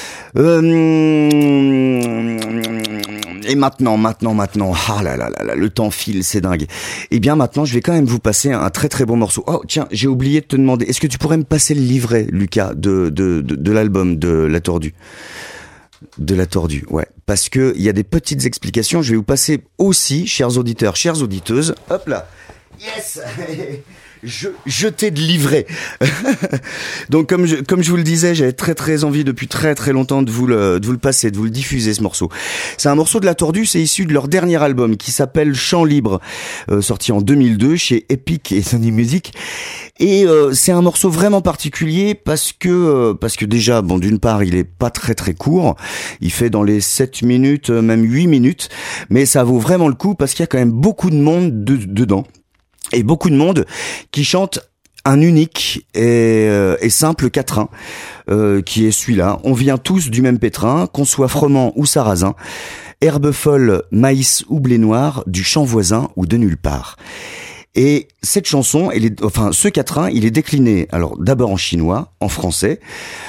Et maintenant, ah là là là, le temps file, c'est dingue. Eh bien maintenant, je vais quand même vous passer un très très bon morceau. Oh tiens, j'ai oublié de te demander, est-ce que tu pourrais me passer le livret, Lucas, de l'album de La Tordue? De La Tordue, ouais. Parce que il y a des petites explications, je vais vous passer aussi, chers auditeurs, chères auditeuses. Hop là. Yes. Jeter de livret. Donc comme je vous le disais, j'avais très très envie depuis très très longtemps de vous le passer, de vous le diffuser, ce morceau. C'est un morceau de La Tordue, c'est issu de leur dernier album qui s'appelle Chant Libre, sorti en 2002 chez Epic et Sony Music. Et c'est un morceau vraiment particulier parce que déjà, bon, d'une part, il est pas très très court, il fait dans les 7 minutes, même 8 minutes, mais ça vaut vraiment le coup parce qu'il y a quand même beaucoup de monde dedans. Et beaucoup de monde qui chante un unique et simple quatrain, qui est celui-là. On vient tous du même pétrin, qu'on soit froment ou sarrasin, herbe folle, maïs ou blé noir, du champ voisin ou de nulle part. Et cette chanson, ce quatrain, il est décliné, alors d'abord en chinois, en français,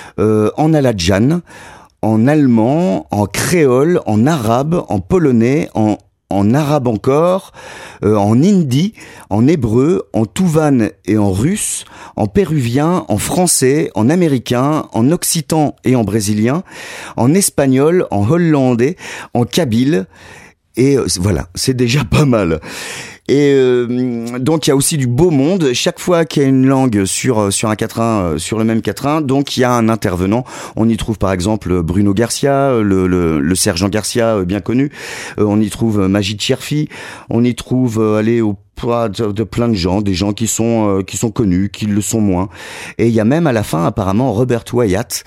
en aladjan, en allemand, en créole, en arabe, en polonais, en arabe encore, en hindi, en hébreu, en touvan et en russe, en péruvien, en français, en américain, en occitan et en brésilien, en espagnol, en hollandais, en kabyle, et voilà, c'est déjà pas mal. Et donc il y a aussi du beau monde. Chaque fois qu'il y a une langue sur un quatrain, sur le même quatrain, donc il y a un intervenant. On y trouve par exemple Bruno Garcia, le sergent Garcia bien connu. On y trouve Majid Cherfi. On y trouve de plein de gens, des gens qui sont connus, qui le sont moins. Et il y a même à la fin apparemment Robert Wyatt.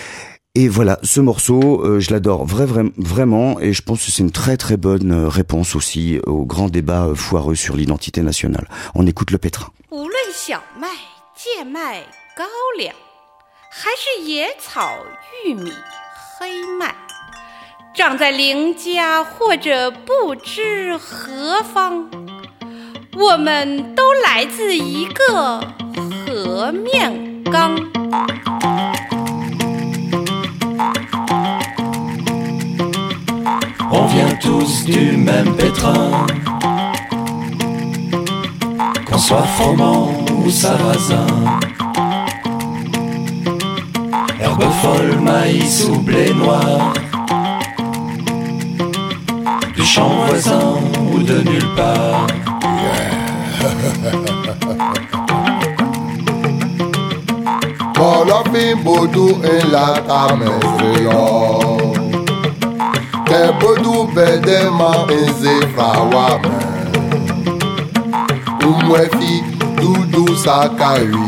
Et voilà, ce morceau, je l'adore vraiment, et je pense que c'est une très très bonne réponse aussi au grand débat foireux sur l'identité nationale. On écoute le pétrin. 无论小麦、贱麦、高粱，还是野草、玉米、黑麦，长在邻家或者不知何方，我们都来自一个和面缸。 On vient tous du même pétrin, qu'on soit froment ou sarrasin, herbe folles, maïs ou blé noir, du champ voisin ou de nulle part. Kolofi bodu in la tamesreyo, ke bodu bedema in zefrawa men, umwefi dudu sakari,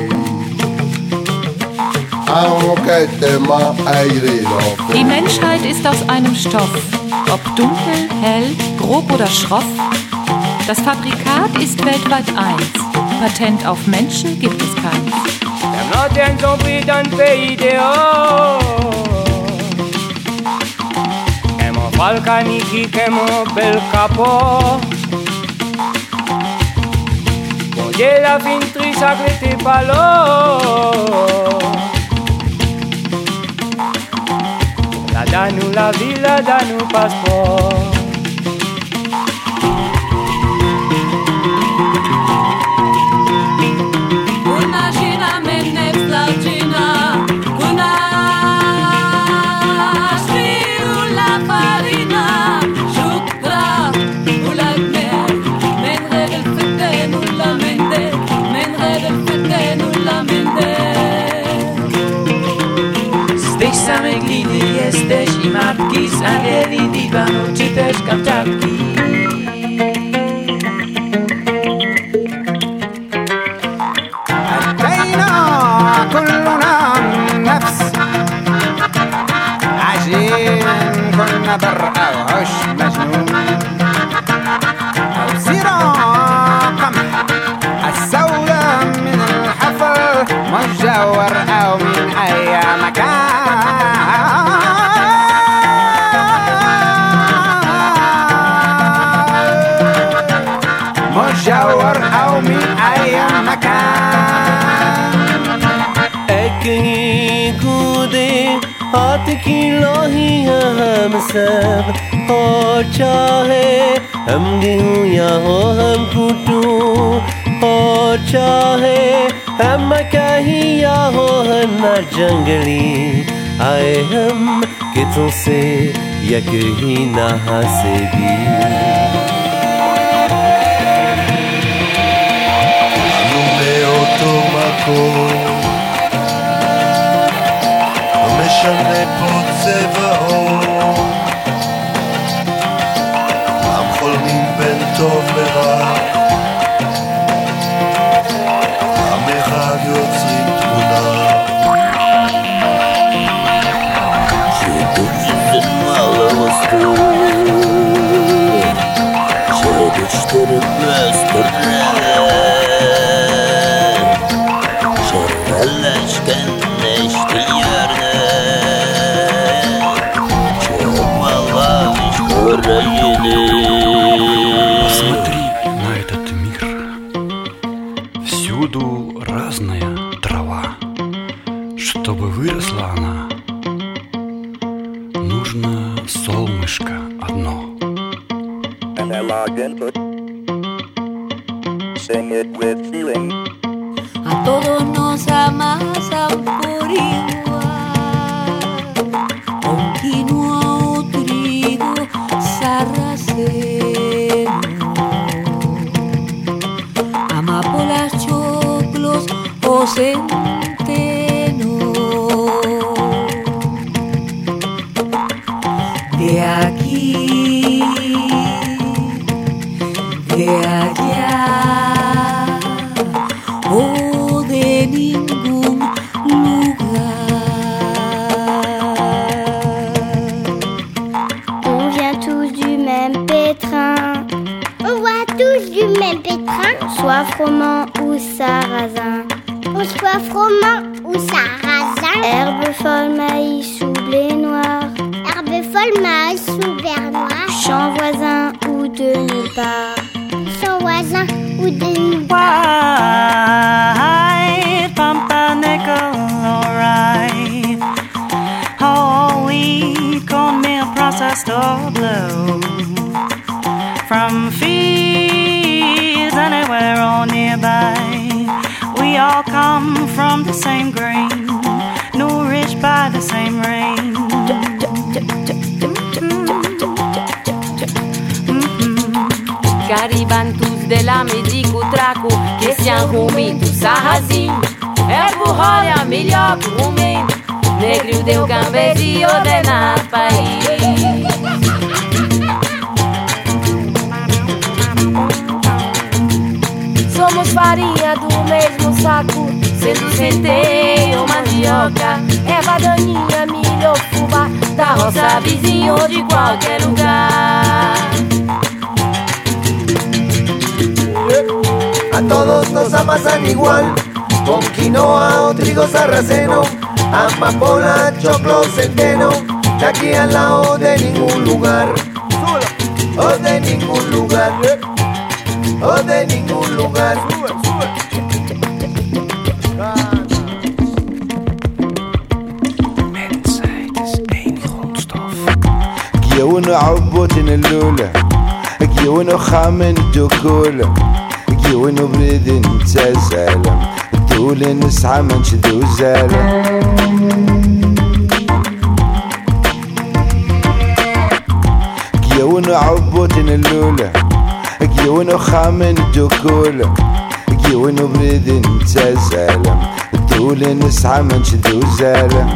anketema aire lofe. Die Menschheit ist aus einem Stoff, ob dunkel, hell, grob oder schroff. Das Fabrikat ist weltweit eins, Patent auf Menschen gibt es keins. No tiens son pris dans le pays dehors. Et mon volcanique et mon bel capot. Bon Dieu la fin triste à cléter pas l'eau. La danou la ville, la danou passeport. Jesteś i matki z Anieli, Libanu czy też Kamczatki. أتينا كلنا نفس عجين كنا بر أو عش مجنون أو زيرة قمح السوداء من الحفر مجور أو من أي مكان مجور أو من أي مكان أكي كودي آتكي لاهي هم سب और चाहे हम गेहूं या हो हम कुटू और चाहे हम कहीं या हो हम जंगली आए हम कितों से या कहीं नहा से भी לא משנה פה צבע עור, כולם חולמים בין טוב לרע, פעם אחד יוצרים תמונה שתוסיף מעלה מסתור שתשתרת מסתרת شرلش كنش تيارنا شوف والله مش خرجني. Посмотри на этот мир. Всюду разная трава. Чтобы выросла она, нужно солнышко одно. Analog input. Sing it with feeling. A todos nos amasan por igual, un quinoa o trigo sarraceno, amapolas, choclos o centeno. De aquí, de allá, de ningún lugar. On vient tous du même pétrin. On voit tous du même pétrin. Soit froment ou sarrasin. On soit froment ou sarrasin. Herbe folle, maïs ou blé noir. Herbe folle, maïs ou blé noir. Champ voisin ou de nulle part. Champ voisin ou de nulle part. Pumpernickel, alright. Whole wheat, cornmeal, processed or blue. From fields anywhere or nearby, we all come from the same grain, nourished by the de la musique ou tracu, que se arrume do sarrazinho. É burrolha, melhor rume, negro deu gambezinho de na país. Somos farinha do mesmo saco, sendo centeio, mandioca, erva daninha, milho, fubá, da roça vizinho de qualquer lugar. A todos nos amasan igual, con quinoa o trigo sarraceno, amapola, choclo, centeno, de aquí al lado de ningún lugar, o de ningún lugar, o de ningún lugar. جيونا عبوتن اللولة جيونا خامن دوكولة جيونا بريدن تزالم دولة نسعى منش ذو زالم جيونا عبوتن اللولة جيونا خامن دوكولة جيونا بريدن تزالم دولة نسعى منش ذو زالم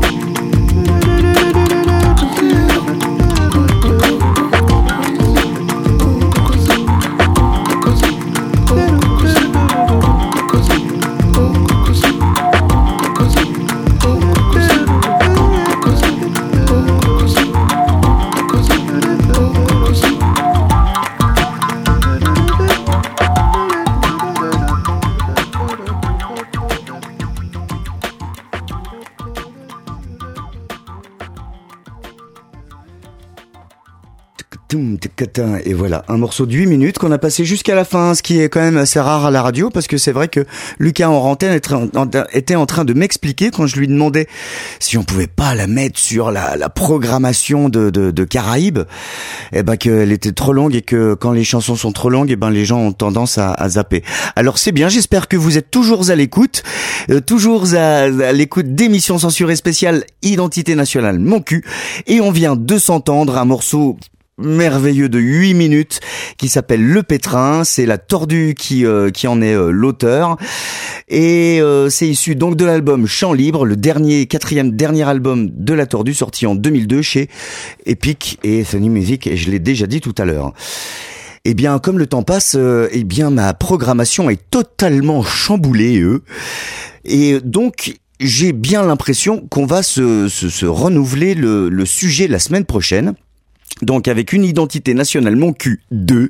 Et voilà, un morceau de 8 minutes qu'on a passé jusqu'à la fin, ce qui est quand même assez rare à la radio, parce que c'est vrai que Lucas en antenne était en train de m'expliquer quand je lui demandais si on pouvait pas la mettre sur la programmation de Caraïbes, et ben qu'elle était trop longue et que quand les chansons sont trop longues, et ben les gens ont tendance à zapper. Alors c'est bien, j'espère que vous êtes toujours à l'écoute, à l'écoute d'émissions censurées spéciales Identité nationale, mon cul, et on vient de s'entendre un morceau merveilleux de 8 minutes qui s'appelle Le Pétrin. C'est la Tordue qui en est l'auteur, et c'est issu donc de l'album Chant Libre, le quatrième dernier album de la Tordue, sorti en 2002 chez Epic et Sony Music, et je l'ai déjà dit tout à l'heure. Eh bien, comme le temps passe, eh bien ma programmation est totalement chamboulée, et donc j'ai bien l'impression qu'on va se renouveler le sujet la semaine prochaine. Donc avec une identité nationale mon cul 2,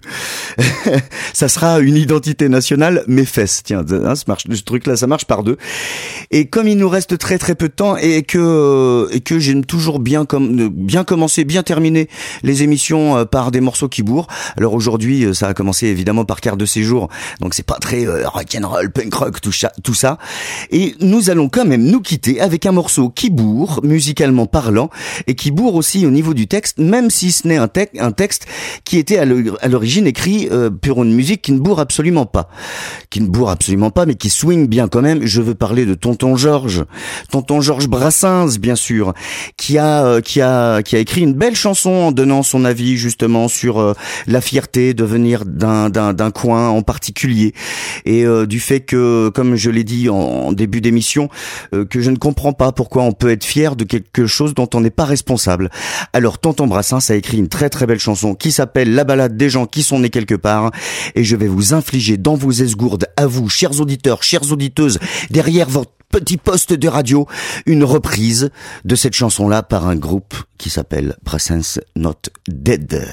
ça sera une identité nationale mes fesses. Tiens, ça marche, ce truc là ça marche par deux. Et comme il nous reste très très peu de temps et que j'aime toujours bien commencer, bien terminer les émissions par des morceaux qui bourrent. Alors aujourd'hui, ça a commencé évidemment par Carte de séjour. Donc c'est pas très rock'n'roll, punk rock, tout ça. Et nous allons quand même nous quitter avec un morceau qui bourre musicalement parlant, et qui bourre aussi au niveau du texte, même si ce n'est un texte qui était à l'origine écrit pour une musique qui ne bourre absolument pas, mais qui swing bien quand même. Je veux parler de Tonton Georges Brassens, bien sûr, qui a écrit une belle chanson en donnant son avis justement sur la fierté de venir d'un coin en particulier, et du fait que, comme je l'ai dit en début d'émission, que je ne comprends pas pourquoi on peut être fier de quelque chose dont on n'est pas responsable. Alors Tonton Brassens a écrit une très très belle chanson qui s'appelle La balade des gens qui sont nés quelque part, et je vais vous infliger dans vos esgourdes, à vous, chers auditeurs, chères auditeuses, derrière votre petit poste de radio, une reprise de cette chanson-là par un groupe qui s'appelle Brassens Not Dead.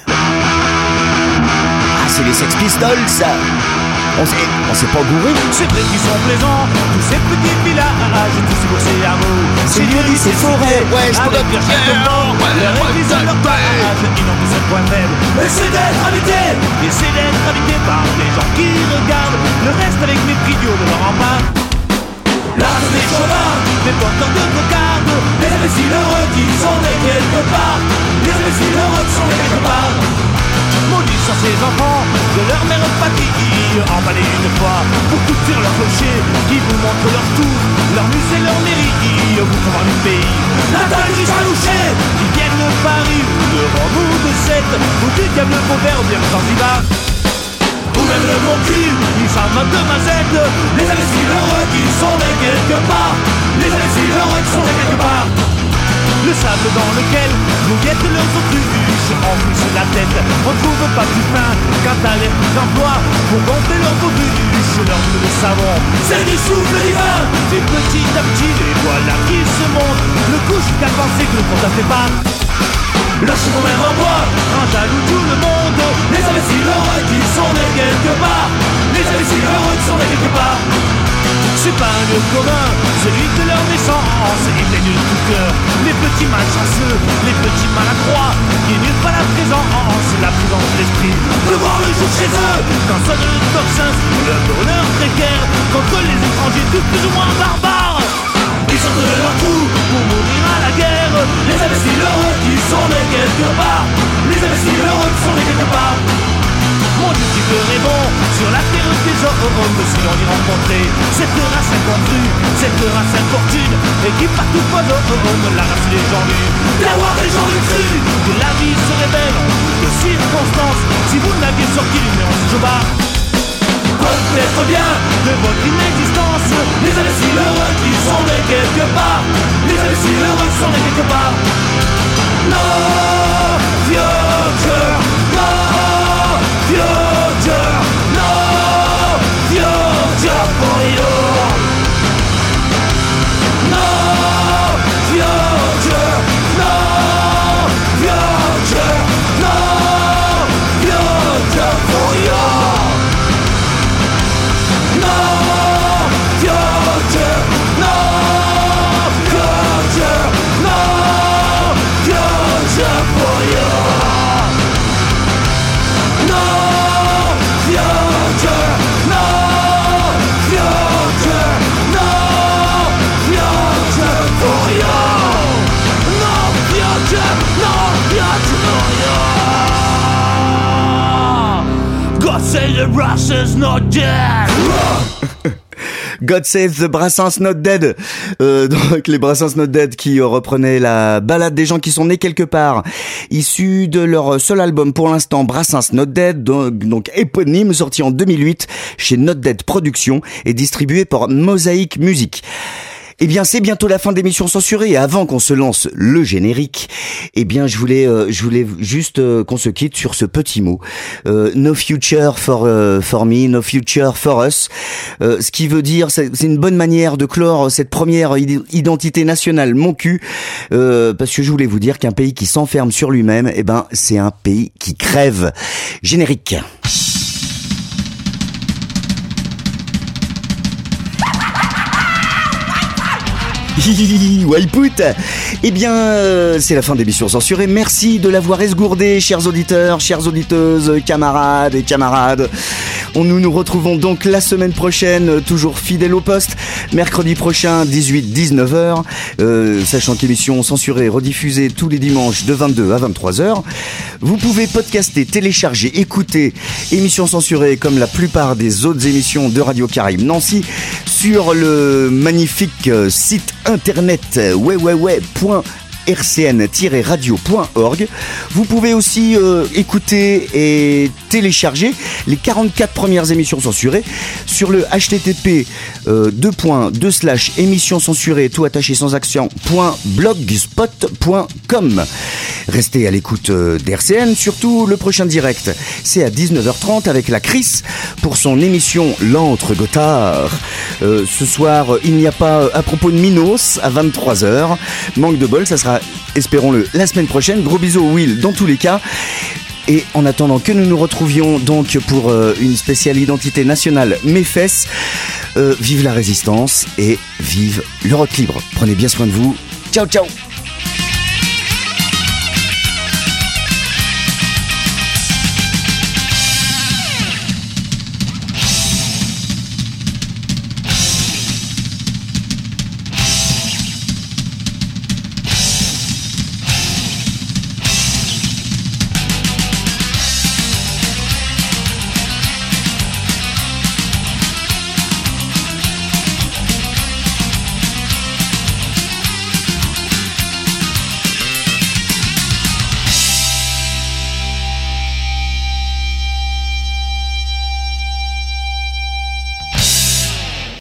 Ah, c'est les Sex Pistols, ça. On s'est pas gouré. C'est vrai qu'ils sont plaisants, tous ces petits villages, tous ces beaux hameaux, ces lieux, ces forêts, ouais, je peux dire simplement, leur église, leur page, ils n'ont que seul point faible, mais c'est d'être habité par des gens qui regardent le reste avec mépris du haut de leur rempart. Là, les chauvards, les porteurs de cocarde, les imbéciles heureux qui sont nés quelque part, les imbéciles heureux qui sont nés quelque part. Maudits sont ces enfants de leur mère fatiguée, emballés une fois pour tout sur leur clocher, qui vous montrent leur tour, leur musée, leur mairie, vous font voir le pays. La taille du chalouché, qui viennent de Paris, ou de Rome ou de Sète, ou du diable Vauvert, ou bien de Zanzibar. Ou même de mon cul, ils savent de ma Z. Les imbéciles heureux qui sont nés quelque part. Les imbéciles heureux qui sont nés quelque part. Le sable dans lequel nous guettent leurs autruches enfouissent la tête, on trouve pas plus fin qu'un talent d'emploi pour gonfler leurs baudruches. Leur peu de savon, c'est du souffle divin. Et petit à petit, les voilà qui se montent. Le coup jusqu'à penser que le monde a fait pas. Lâche mon même en bois, un jaloux tout le monde. Les imbéciles heureux qui sont nés quelque part. Les imbéciles heureux qui sont nés quelque part. C'est pas un lieu commun, celui de leur naissance. Ils plaignent de tout cœur les petits malchanceux, les petits maladroits qui n'eurent pas la présence, la présence de l'esprit de voir le jour chez eux. Quand sonne le tocsin, leur bonheur précaire contre les étrangers tout plus ou moins barbares. Ils sortent de leur trou pour mourir à la guerre. Les imbéciles heureux qui sont nés quelque part. Les imbéciles heureux qui sont nés quelque part. Mon Dieu qui ferait bon sur la terre des hommes si on y rencontrait cette race incongrue, cette race importune et qui partout poison la race des gens lus, d'avoir des gens crus que la vie serait belle en toutes circonstances si vous n'aviez sorti l'union je bats. Peut-être bien de votre inexistence les imbéciles heureux qui sont nés quelque part. Les imbéciles heureux qui sont nés quelque part. No future, no future, no future for you. No future, no future, no future for you. No future, no future, no future for you. No future, no future, no future for you. No future, no future for you. God save the Russians not dead. God Save the Brassens Not Dead. Donc les Brassens Not Dead qui reprenaient la balade des gens qui sont nés quelque part, issu de leur seul album pour l'instant, Brassens Not Dead, donc éponyme, sorti en 2008 chez Not Dead Productions et distribué par Mosaic Music. Eh bien, c'est bientôt la fin de l'émission censurée et avant qu'on se lance le générique, eh bien, je voulais juste qu'on se quitte sur ce petit mot. No future for me, no future for us. Ce qui veut dire, c'est une bonne manière de clore cette première identité nationale, mon cul, parce que je voulais vous dire qu'un pays qui s'enferme sur lui-même, eh ben, c'est un pays qui crève. Générique. Waipout. Eh bien, c'est la fin de l'émission censurée. Merci de l'avoir esgourdé, chers auditeurs, chères auditeuses, camarades et camarades. Nous nous retrouvons donc la semaine prochaine, toujours fidèle au poste, mercredi prochain, 18-19h, sachant que l'émission censurée est rediffusée tous les dimanches de 22 à 23h. Vous pouvez podcaster, télécharger, écouter émissions censurées comme la plupart des autres émissions de Radio Caraïbes Nancy sur le magnifique site internet rcn-radio.org. Vous pouvez aussi écouter et télécharger les 44 premières émissions censurées sur le http://émissions censurées tout attaché sans accent .blogspot.com. Restez à l'écoute d'RCN, surtout le prochain direct. C'est à 19h30 avec la Chris pour son émission L'Antre Gothard. Ce soir, il n'y a pas à propos de Minos à 23h. Manque de bol, ça sera, espérons-le, la semaine prochaine. Gros bisous au Will dans tous les cas. Et en attendant que nous nous retrouvions donc pour une spéciale identité nationale Mes Fesses, vive la résistance et vive le rock libre. Prenez bien soin de vous. Ciao ciao.